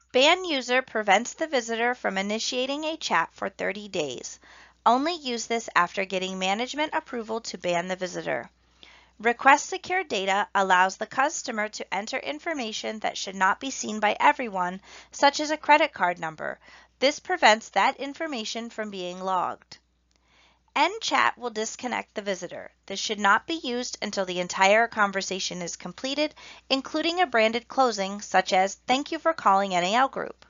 Ban user prevents the visitor from initiating a chat for 30 days. Only use this after getting management approval to ban the visitor. Request secure data allows the customer to enter information that should not be seen by everyone, such as a credit card number. This prevents that information from being logged. End chat will disconnect the visitor. This should not be used until the entire conversation is completed, including a branded closing such as "Thank you for calling NAL Group."